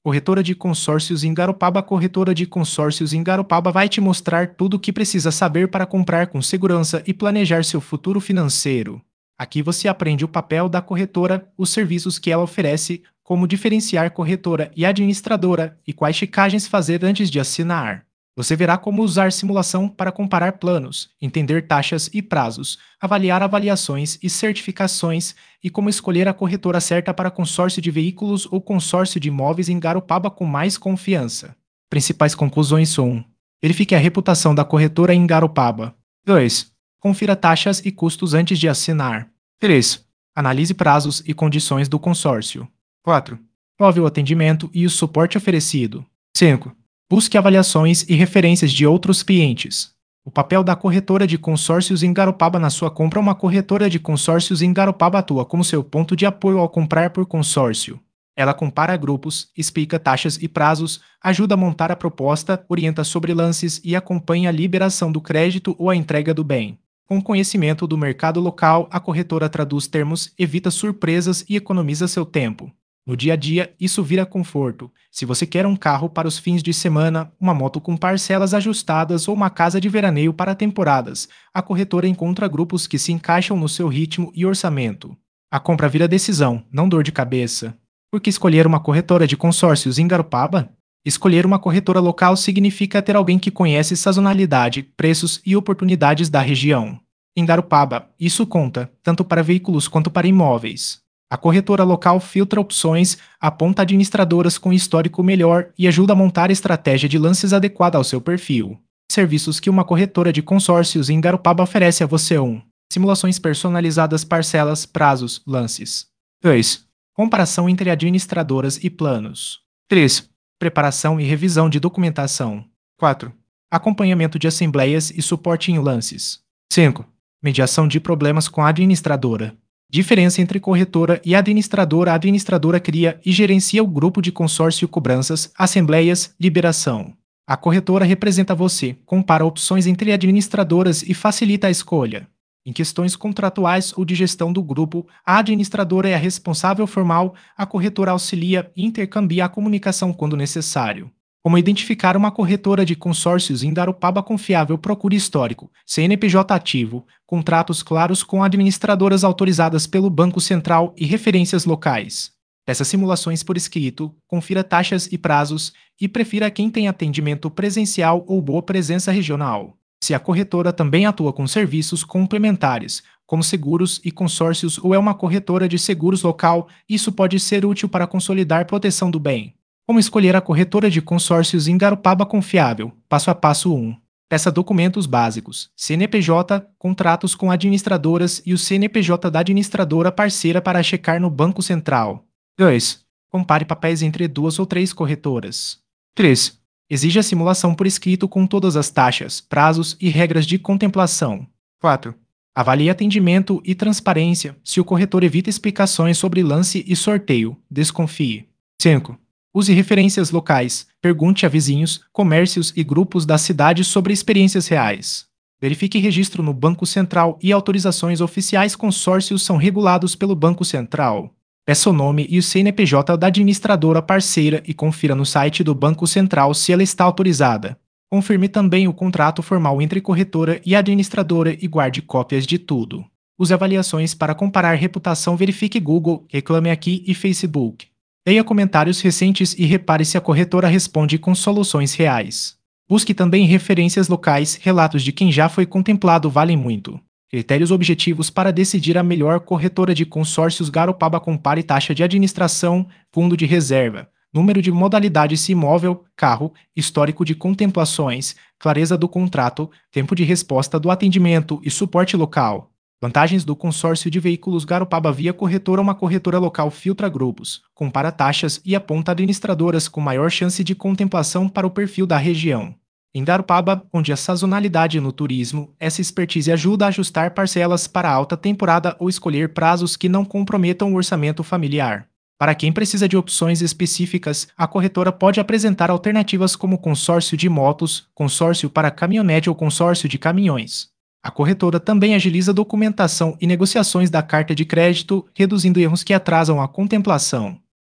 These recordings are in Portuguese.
Corretora de consórcios em Garopaba. A corretora de consórcios em Garopaba vai te mostrar tudo o que precisa saber para comprar com segurança e planejar seu futuro financeiro. Aqui você aprende o papel da corretora, os serviços que ela oferece, como diferenciar corretora e administradora e quais checagens fazer antes de assinar. Você verá como usar simulação para comparar planos, entender taxas e prazos, avaliar avaliações e certificações e como escolher a corretora certa para consórcio de veículos ou consórcio de imóveis em Garopaba com mais confiança. Principais conclusões: 1. Verifique a reputação da corretora em Garopaba. 2. Confira taxas e custos antes de assinar. 3. Analise prazos e condições do consórcio. 4. Prove o atendimento e o suporte oferecido. 5. Busque avaliações e referências de outros clientes. O papel da corretora de consórcios em Garopaba na sua compra. Uma corretora de consórcios em Garopaba atua como seu ponto de apoio ao comprar por consórcio. Ela compara grupos, explica taxas e prazos, ajuda a montar a proposta, orienta sobre lances e acompanha a liberação do crédito ou a entrega do bem. Com conhecimento do mercado local, a corretora traduz termos, evita surpresas e economiza seu tempo. No dia a dia, isso vira conforto. Se você quer um carro para os fins de semana, uma moto com parcelas ajustadas ou uma casa de veraneio para temporadas, a corretora encontra grupos que se encaixam no seu ritmo e orçamento. A compra vira decisão, não dor de cabeça. Por que escolher uma corretora de consórcios em Garopaba? Escolher uma corretora local significa ter alguém que conhece sazonalidade, preços e oportunidades da região. Em Garopaba, isso conta, tanto para veículos quanto para imóveis. A corretora local filtra opções, aponta administradoras com histórico melhor e ajuda a montar estratégia de lances adequada ao seu perfil. Serviços que uma corretora de consórcios em Garopaba oferece a você: 1. Simulações personalizadas, parcelas, prazos, lances. 2. Comparação entre administradoras e planos. 3. Preparação e revisão de documentação. 4. Acompanhamento de assembleias e suporte em lances. 5. Mediação de problemas com a administradora. Diferença entre corretora e administradora: a administradora cria e gerencia o grupo de consórcio, cobranças, assembleias, liberação. A corretora representa você, compara opções entre administradoras e facilita a escolha. Em questões contratuais ou de gestão do grupo, a administradora é a responsável formal, a corretora auxilia e intercambia a comunicação quando necessário. Como identificar uma corretora de consórcios em Garopaba confiável? Procure histórico, CNPJ ativo, contratos claros com administradoras autorizadas pelo Banco Central e referências locais. Peça simulações por escrito, confira taxas e prazos e prefira quem tem atendimento presencial ou boa presença regional. Se a corretora também atua com serviços complementares, como seguros e consórcios, ou é uma corretora de seguros local, isso pode ser útil para consolidar proteção do bem. Como escolher a corretora de consórcios em Garopaba confiável? Passo a passo: 1. Peça documentos básicos: CNPJ, contratos com administradoras e o CNPJ da administradora parceira para checar no Banco Central. 2. Compare papéis entre 2 ou 3 corretoras. 3. Exija a simulação por escrito com todas as taxas, prazos e regras de contemplação. 4. Avalie atendimento e transparência. Se o corretor evita explicações sobre lance e sorteio, desconfie. 5. Use referências locais. Pergunte a vizinhos, comércios e grupos da cidade sobre experiências reais. Verifique registro no Banco Central e autorizações oficiais. Consórcios são regulados pelo Banco Central. Peça o nome e o CNPJ da administradora parceira e confira no site do Banco Central se ela está autorizada. Confirme também o contrato formal entre corretora e administradora e guarde cópias de tudo. Use avaliações para comparar reputação. Verifique Google, Reclame Aqui e Facebook. Leia comentários recentes e repare se a corretora responde com soluções reais. Busque também referências locais, relatos de quem já foi contemplado valem muito. Critérios objetivos para decidir a melhor corretora de consórcios: Garopaba. Compare taxa de administração, fundo de reserva, número de modalidades se imóvel, carro, histórico de contemplações, clareza do contrato, tempo de resposta do atendimento e suporte local. Vantagens do consórcio de veículos Garopaba via corretora. Uma corretora local filtra grupos, compara taxas e aponta administradoras com maior chance de contemplação para o perfil da região. Em Garopaba, onde a sazonalidade no turismo, essa expertise ajuda a ajustar parcelas para alta temporada ou escolher prazos que não comprometam o orçamento familiar. Para quem precisa de opções específicas, a corretora pode apresentar alternativas como consórcio de motos, consórcio para caminhonete ou consórcio de caminhões. A corretora também agiliza a documentação e negociações da carta de crédito, reduzindo erros que atrasam a contemplação.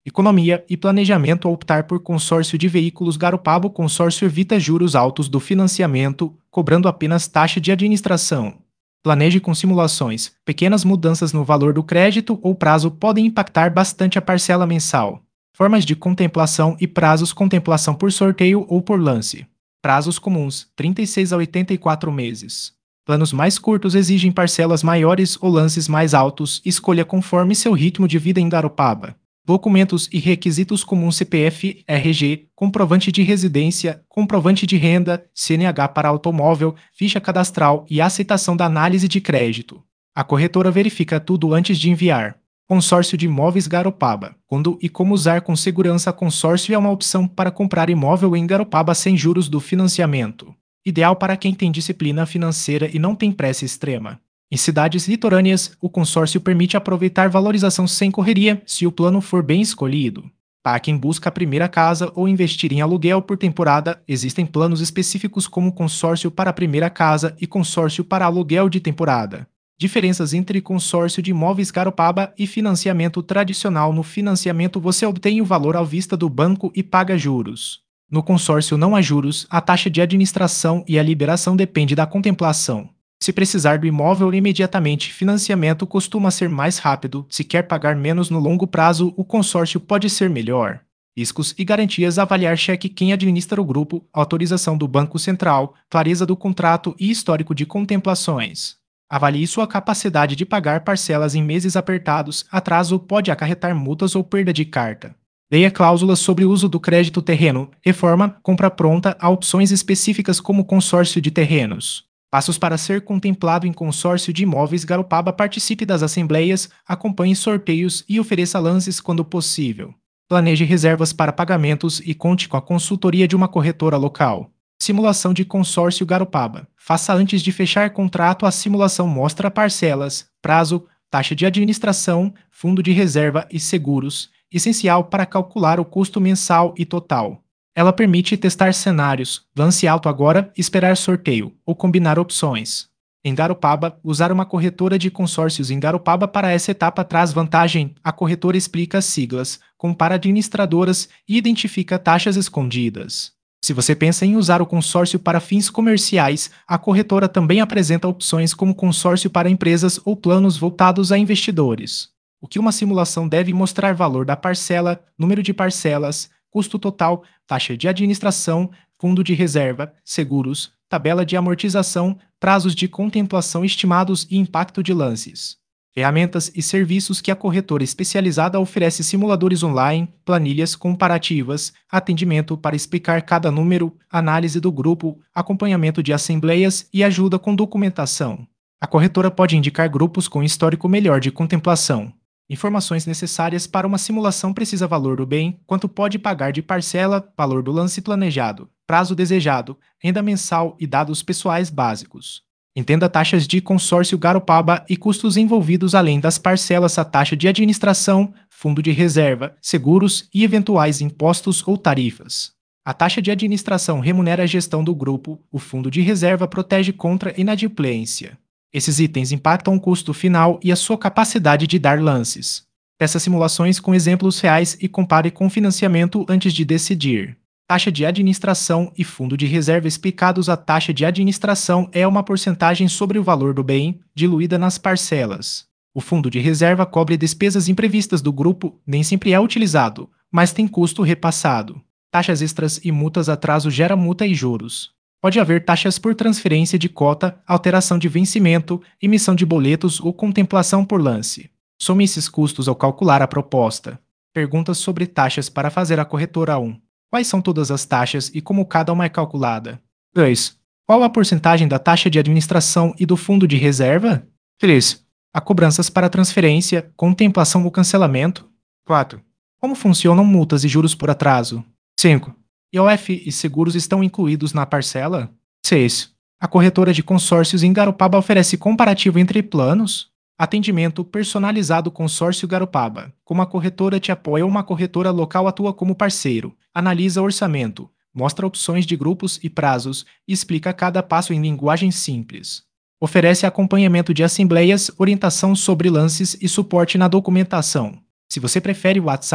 Economia e planejamento ao optar por consórcio de veículos Garopaba. O consórcio evita juros altos do financiamento, cobrando apenas taxa de administração. Planeje com simulações. Pequenas mudanças no valor do crédito ou prazo podem impactar bastante a parcela mensal. Formas de contemplação e prazos: contemplação por sorteio ou por lance. Prazos comuns: 36 a 84 meses. Planos mais curtos exigem parcelas maiores ou lances mais altos. Escolha conforme seu ritmo de vida em Garopaba. Documentos e requisitos comuns: CPF, RG, comprovante de residência, comprovante de renda, CNH para automóvel, ficha cadastral e aceitação da análise de crédito. A corretora verifica tudo antes de enviar. Consórcio de imóveis Garopaba. Quando e como usar com segurança. Consórcio é uma opção para comprar imóvel em Garopaba sem juros do financiamento. Ideal para quem tem disciplina financeira e não tem pressa extrema. Em cidades litorâneas, o consórcio permite aproveitar valorização sem correria se o plano for bem escolhido. Para quem busca a primeira casa ou investir em aluguel por temporada, existem planos específicos como consórcio para a primeira casa e consórcio para aluguel de temporada. Diferenças entre consórcio de imóveis Garopaba e financiamento tradicional: no financiamento você obtém o valor à vista do banco e paga juros. No consórcio não há juros, a taxa de administração e a liberação depende da contemplação. Se precisar do imóvel imediatamente, financiamento costuma ser mais rápido. Se quer pagar menos no longo prazo, o consórcio pode ser melhor. Riscos e garantias: avaliar cheque quem administra o grupo, autorização do Banco Central, clareza do contrato e histórico de contemplações. Avalie sua capacidade de pagar parcelas em meses apertados. Atraso pode acarretar multas ou perda de carta. Leia cláusulas sobre o uso do crédito. Terreno, reforma, compra pronta. Há opções específicas como consórcio de terrenos. Passos para ser contemplado em consórcio de imóveis Garopaba: participe das assembleias, acompanhe sorteios e ofereça lances quando possível. Planeje reservas para pagamentos e conte com a consultoria de uma corretora local. Simulação de consórcio Garopaba. Faça antes de fechar contrato. A simulação mostra parcelas, prazo, taxa de administração, fundo de reserva e seguros, essencial para calcular o custo mensal e total. Ela permite testar cenários: lance alto agora, esperar sorteio, ou combinar opções. Em Garopaba, usar uma corretora de consórcios em Garopaba para essa etapa traz vantagem. A corretora explica as siglas, compara administradoras e identifica taxas escondidas. Se você pensa em usar o consórcio para fins comerciais, a corretora também apresenta opções como consórcio para empresas ou planos voltados a investidores. O que uma simulação deve mostrar: valor da parcela, número de parcelas, custo total, taxa de administração, fundo de reserva, seguros, tabela de amortização, prazos de contemplação estimados e impacto de lances. Ferramentas e serviços que a corretora especializada oferece: simuladores online, planilhas comparativas, atendimento para explicar cada número, análise do grupo, acompanhamento de assembleias e ajuda com documentação. A corretora pode indicar grupos com histórico melhor de contemplação. Informações necessárias para uma simulação: precisa valor do bem, quanto pode pagar de parcela, valor do lance planejado, prazo desejado, renda mensal e dados pessoais básicos. Entenda taxas de consórcio Garopaba e custos envolvidos além das parcelas: a taxa de administração, fundo de reserva, seguros e eventuais impostos ou tarifas. A taxa de administração remunera a gestão do grupo, o fundo de reserva protege contra inadimplência. Esses itens impactam o custo final e a sua capacidade de dar lances. Peça simulações com exemplos reais e compare com financiamento antes de decidir. Taxa de administração e fundo de reserva explicados: a taxa de administração é uma porcentagem sobre o valor do bem, diluída nas parcelas. O fundo de reserva cobre despesas imprevistas do grupo, nem sempre é utilizado, mas tem custo repassado. Taxas extras e multas: atraso gera multa e juros. Pode haver taxas por transferência de cota, alteração de vencimento, emissão de boletos ou contemplação por lance. Some esses custos ao calcular a proposta. Perguntas sobre taxas para fazer a corretora: 1. Quais são todas as taxas e como cada uma é calculada? 2. Qual a porcentagem da taxa de administração e do fundo de reserva? 3. Há cobranças para transferência, contemplação ou cancelamento? 4. Como funcionam multas e juros por atraso? 5. IOF e seguros estão incluídos na parcela? 6. A corretora de consórcios em Garopaba oferece comparativo entre planos? Atendimento personalizado: consórcio Garopaba. Como a corretora te apoia, uma corretora local atua como parceiro, analisa orçamento, mostra opções de grupos e prazos e explica cada passo em linguagem simples. Oferece acompanhamento de assembleias, orientação sobre lances e suporte na documentação. Se você prefere o WhatsApp,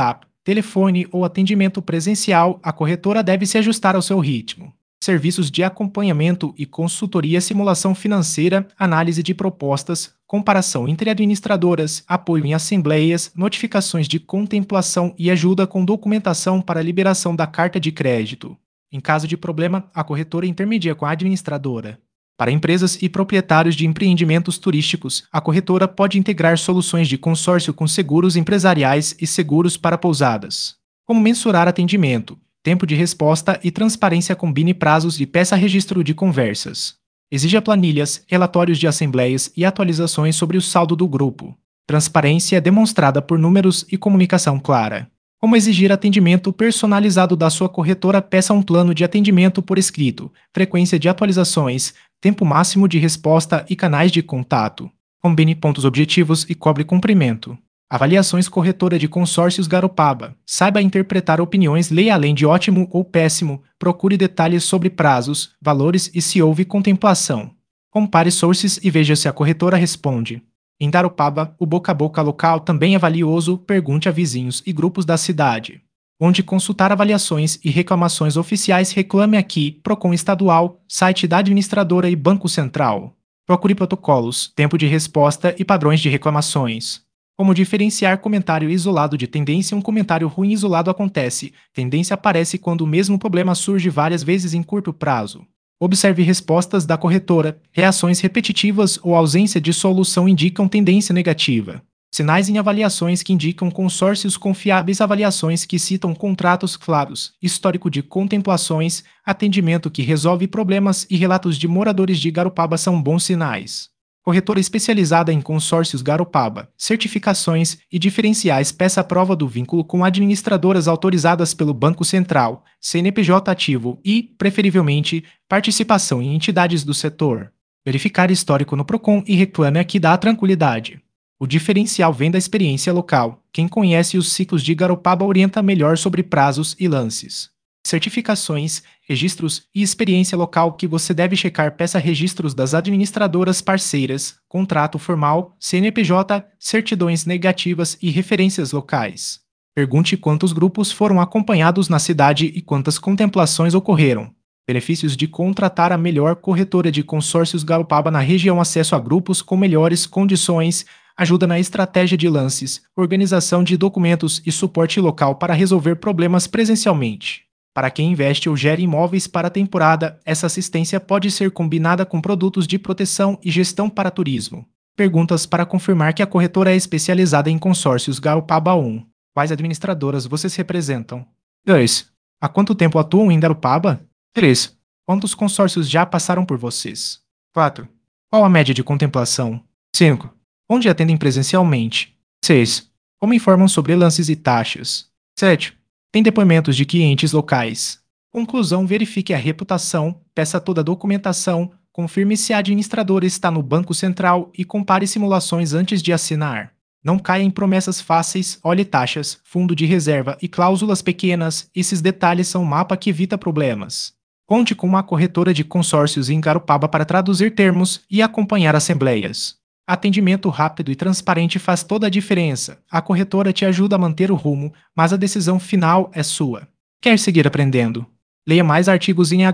telefone ou atendimento presencial, a corretora deve se ajustar ao seu ritmo. Serviços de acompanhamento e consultoria, simulação financeira, análise de propostas, comparação entre administradoras, apoio em assembleias, notificações de contemplação e ajuda com documentação para liberação da carta de crédito. Em caso de problema, a corretora intermedia com a administradora. Para empresas e proprietários de empreendimentos turísticos, a corretora pode integrar soluções de consórcio com seguros empresariais e seguros para pousadas. Como mensurar atendimento, tempo de resposta e transparência, combine prazos e peça registro de conversas. Exija planilhas, relatórios de assembleias e atualizações sobre o saldo do grupo. Transparência é demonstrada por números e comunicação clara. Como exigir atendimento personalizado da sua corretora, peça um plano de atendimento por escrito, frequência de atualizações, tempo máximo de resposta e canais de contato. Combine pontos objetivos e cobre cumprimento. Avaliações corretora de consórcios Garopaba. Saiba interpretar opiniões, leia além de ótimo ou péssimo, procure detalhes sobre prazos, valores e se houve contemplação. Compare sources e veja se a corretora responde. Em Garopaba, o boca a boca local também é valioso, pergunte a vizinhos e grupos da cidade. Onde consultar avaliações e reclamações oficiais, reclame aqui, Procon Estadual, site da administradora e Banco Central. Procure protocolos, tempo de resposta e padrões de reclamações. Como diferenciar comentário isolado de tendência? Um comentário ruim isolado acontece, tendência aparece quando o mesmo problema surge várias vezes em curto prazo. Observe respostas da corretora, reações repetitivas ou ausência de solução indicam tendência negativa. Sinais em avaliações que indicam consórcios confiáveis, avaliações que citam contratos claros, histórico de contemplações, atendimento que resolve problemas e relatos de moradores de Garopaba são bons sinais. Corretora especializada em consórcios Garopaba, certificações e diferenciais, peça a prova do vínculo com administradoras autorizadas pelo Banco Central, CNPJ ativo e, preferivelmente, participação em entidades do setor. Verificar histórico no Procon e reclame aqui dá tranquilidade. O diferencial vem da experiência local. Quem conhece os ciclos de Garopaba orienta melhor sobre prazos e lances. Certificações, registros e experiência local que você deve checar, peça registros das administradoras parceiras, contrato formal, CNPJ, certidões negativas e referências locais. Pergunte quantos grupos foram acompanhados na cidade e quantas contemplações ocorreram. Benefícios de contratar a melhor corretora de consórcios Garopaba na região: acesso a grupos com melhores condições, ajuda na estratégia de lances, organização de documentos e suporte local para resolver problemas presencialmente. Para quem investe ou gera imóveis para a temporada, essa assistência pode ser combinada com produtos de proteção e gestão para turismo. Perguntas para confirmar que a corretora é especializada em consórcios Garopaba. 1. Quais administradoras vocês representam? 2. Há quanto tempo atuam em Garopaba? 3. Quantos consórcios já passaram por vocês? 4. Qual a média de contemplação? 5. Onde atendem presencialmente? 6. Como informam sobre lances e taxas? 7. Tem depoimentos de clientes locais. Conclusão: verifique a reputação, peça toda a documentação, confirme se a administradora está no Banco Central e compare simulações antes de assinar. Não caia em promessas fáceis, olhe taxas, fundo de reserva e cláusulas pequenas, esses detalhes são um mapa que evita problemas. Conte com uma corretora de consórcios em Garopaba para traduzir termos e acompanhar assembleias. Atendimento rápido e transparente faz toda a diferença. A corretora te ajuda a manter o rumo, mas a decisão final é sua. Quer seguir aprendendo? Leia mais artigos em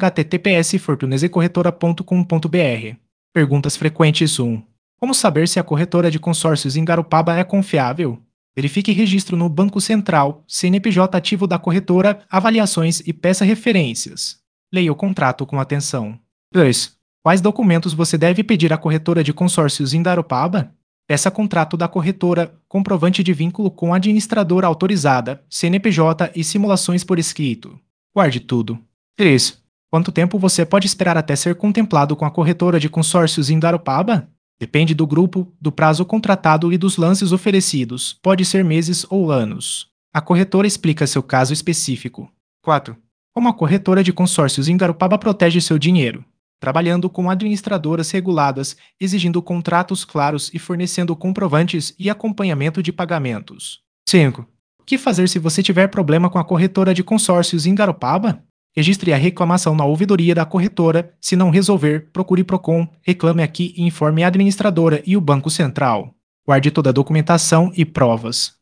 https://fortunesecorretora.com.br. Perguntas frequentes 1. Como saber se a corretora de consórcios em Garopaba é confiável? Verifique registro no Banco Central, CNPJ ativo da corretora, avaliações e peça referências. Leia o contrato com atenção. 2. Quais documentos você deve pedir à corretora de consórcios em Garopaba? Peça contrato da corretora, comprovante de vínculo com a administradora autorizada, CNPJ e simulações por escrito. Guarde tudo. 3. Quanto tempo você pode esperar até ser contemplado com a corretora de consórcios em Garopaba? Depende do grupo, do prazo contratado e dos lances oferecidos, pode ser meses ou anos. A corretora explica seu caso específico. 4. Como a corretora de consórcios em Garopaba protege seu dinheiro? Trabalhando com administradoras reguladas, exigindo contratos claros e fornecendo comprovantes e acompanhamento de pagamentos. 5. O que fazer se você tiver problema com a corretora de consórcios em Garopaba? Registre a reclamação na ouvidoria da corretora. Se não resolver, procure Procon, reclame aqui e informe a administradora e o Banco Central. Guarde toda a documentação e provas.